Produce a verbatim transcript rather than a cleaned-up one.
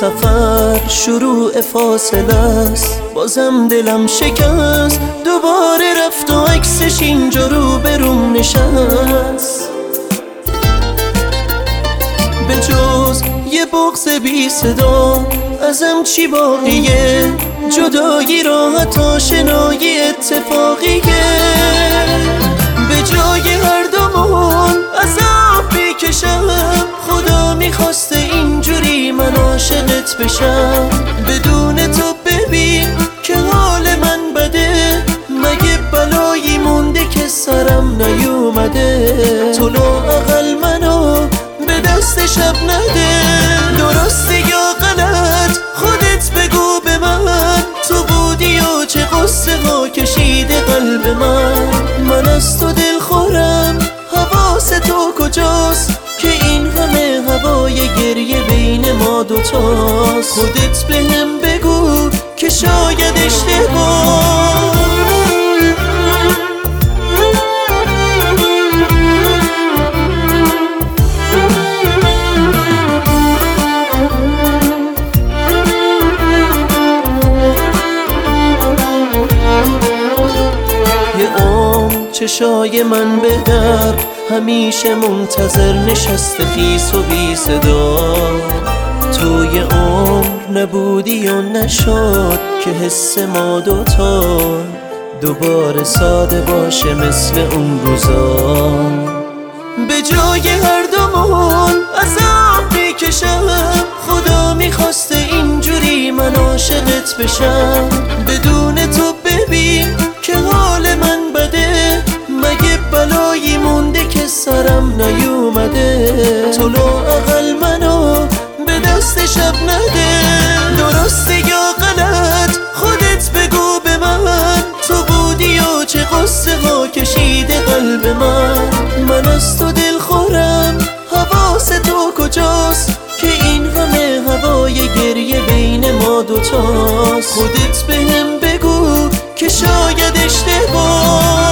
سفر شروع فاصله است، بازم دلم شکست، دوباره رفت و عکسش اینجا رو بروم نشست. به جز یه بغض بی صدا ازم چی باقیه؟ جدایی راحت آشنایی اتفاقیه. به جای هر دومون عذاب میکشم، خدا میخواسته اینجوری من عاشقت بشم. بدون تو ببین که حال من بده، مگه بلایی مونده که سرم نیومده؟ تو لااقل منو به دست شب نده. درسته یا غلط خودت بگو به من، تو بودی و چه قصه ها کشیده قلب من. من از تو دل خورم، حواس تو کجاست که این همه هوای گریه بین ما دوتاست؟ خودت بهم بگو که شاید اشتباه. یه عمر چشای من به در همیشه منتظر نشسته خیس و بی صدا. تو یه عمر نبودی و نشد که حس ما دوتا دوباره ساده باشه مثل اون روزا. به جای هر دومون عذاب میکشم، خدا میخواسته اینجوری من عاشقت بشم. بدون تو ببین که حال من بده، مگه بلایی مونده که سرم نیومده؟ تو لااقل منو به دست شب نده. درسته یا غلط خودت بگو به من، تو بودی و چه قصه ها کشیده قلب من. من از تو دل خورم، حواس تو کجاست که این همه هوای گریه بین ما دوتاست؟ خودت بهم بگو که شاید اشتباه.